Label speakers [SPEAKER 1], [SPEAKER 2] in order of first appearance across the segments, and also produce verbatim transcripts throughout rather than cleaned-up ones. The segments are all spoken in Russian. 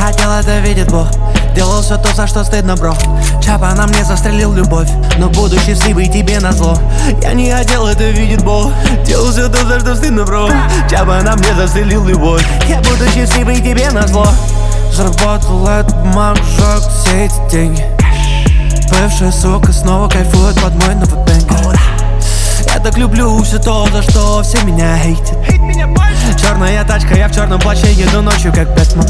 [SPEAKER 1] хотел, это видит Бог. Делал все то, за что стыдно, бро. Чапа на мне застрелил любовь, но буду счастливый тебе назло. Я не хотел, это видит Бог. Делал все то, за что стыдно, бро. Чапа на мне застрелил любовь. Я буду счастливый тебе назло. Заработал этот бумажок, все эти деньги. Бывшая сука снова кайфует под мой новый бэнгер. Я так люблю все то, за что все меня хейтят. Черная тачка, я в черном плаще, еду ночью как Бэтмен.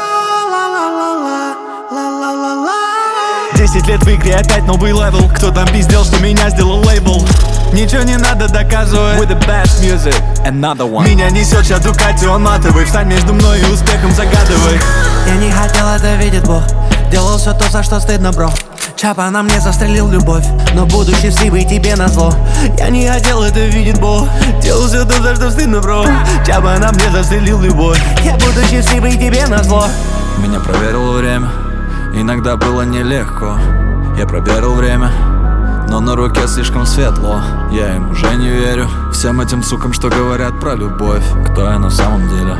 [SPEAKER 1] Десять лет в игре, опять новый левел. Кто там пиздел, что меня сделал лейбл? Ничего не надо доказывать.
[SPEAKER 2] With the best music, another one.
[SPEAKER 1] Меня несет сейчас Дукати, он матовый. Встань между мной и успехом, загадывай. Я не хотел, это видит Бог. Делал все то, за что стыдно, бро. Чапа на мне застрелил любовь, но буду счастливый тебе назло. Я не хотел, это видит Бог. Делал все то, за что стыдно, бро. Чапа на мне застрелил любовь. Я буду счастливый тебе назло.
[SPEAKER 2] Меня проверило время, иногда было нелегко. Я проверил время, но на руке слишком светло. Я им уже не верю, всем этим сукам, что говорят про любовь. Кто я на самом деле?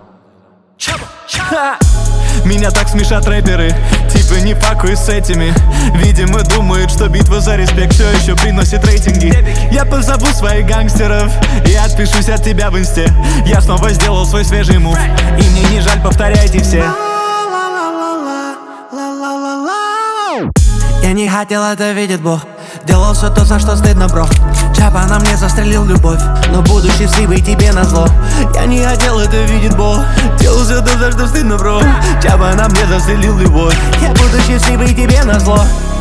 [SPEAKER 1] Меня так смешат рэперы, типа не факуй с этими. Видимо думают, что битва за респект все еще приносит рейтинги. Я позову своих гангстеров и отпишусь от тебя в инсте. Я снова сделал свой свежий мув, и мне не жаль, повторяйте все. Я не хотел, это видит Бог. Делал все то, за что стыдно, бро. Чапа на мне застрелил любовь, но буду счастливый тебе назло. Я не хотел, это видит Бог. Делал все то, за что стыдно, бро. Чапа на мне застрелил любовь. Я буду счастливый тебе назло.